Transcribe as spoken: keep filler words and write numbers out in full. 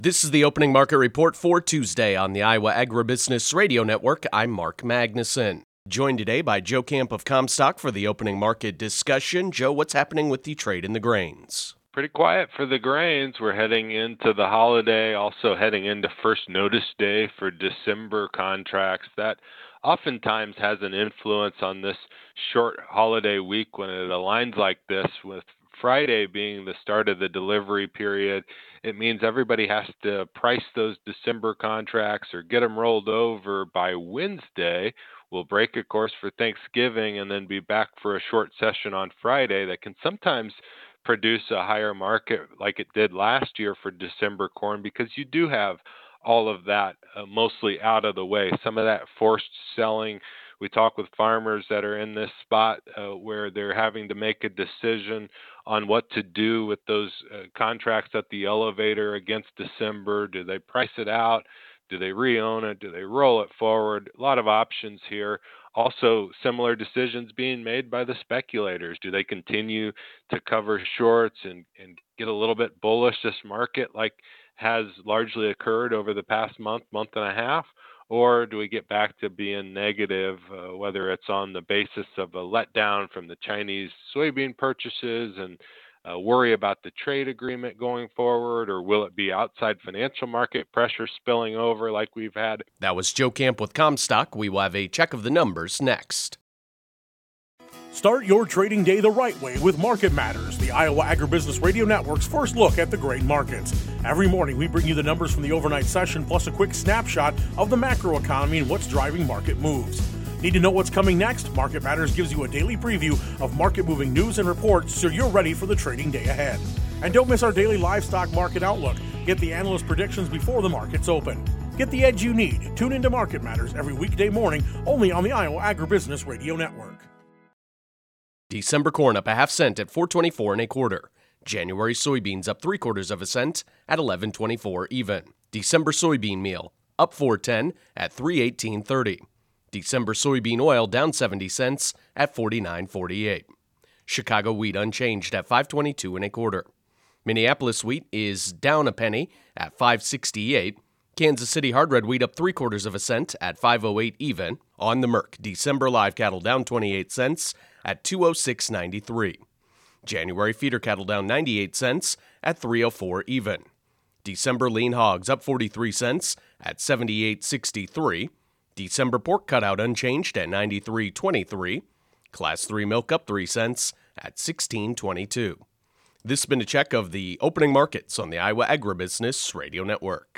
This is the opening market report for Tuesday on the Iowa Agribusiness Radio Network. I'm Mark Magnuson. Joined today by Joe Camp of Comstock for the opening market discussion. Joe, what's happening with the trade in the grains? Pretty quiet for the grains. We're heading into the holiday, also heading into first notice day for December contracts. That oftentimes has an influence on this short holiday week when it aligns like this, with Friday being the start of the delivery period. It means everybody has to price those December contracts or get them rolled over by Wednesday. We'll break, of course, for Thanksgiving and then be back for a short session on Friday that can sometimes produce a higher market like it did last year for December corn, because you do have all of that uh, mostly out of the way. Some of that forced selling. We talk with farmers that are in this spot uh, where they're having to make a decision on what to do with those uh, contracts at the elevator against December. Do they price it out? Do they re-own it? Do they roll it forward? A lot of options here. Also, similar decisions being made by the speculators. Do they continue to cover shorts and, and get a little bit bullish this market like has largely occurred over the past month, month and a half? Or do we get back to being negative, uh, whether it's on the basis of a letdown from the Chinese soybean purchases and uh, worry about the trade agreement going forward, or will it be outside financial market pressure spilling over like we've had? That was Joe Camp with Comstock. We will have a check of the numbers next. Start your trading day the right way with Market Matters, the Iowa Agribusiness Radio Network's first look at the grain markets. Every morning, we bring you the numbers from the overnight session, plus a quick snapshot of the macroeconomy and what's driving market moves. Need to know what's coming next? Market Matters gives you a daily preview of market-moving news and reports so you're ready for the trading day ahead. And don't miss our daily livestock market outlook. Get the analyst predictions before the markets open. Get the edge you need. Tune into Market Matters every weekday morning, only on the Iowa Agribusiness Radio Network. December corn up a half cent at four twenty-four and a quarter. January soybeans up three quarters of a cent at eleven twenty-four even. December soybean meal up four ten at three eighteen thirty. December soybean oil down seventy cents at forty-nine forty-eight. Chicago wheat unchanged at five twenty-two and a quarter. Minneapolis wheat is down a penny at five sixty-eight. Kansas City hard red wheat up three quarters of a cent at five oh eight even. On the Merc, December live cattle down twenty-eight cents at two oh six ninety-three. January feeder cattle down ninety-eight cents at three oh four even. December lean hogs up forty-three cents at seventy-eight sixty-three. December pork cutout unchanged at ninety-three twenty-three. Class three milk up three cents at sixteen twenty-two. This has been a check of the opening markets on the Iowa Agribusiness Radio Network.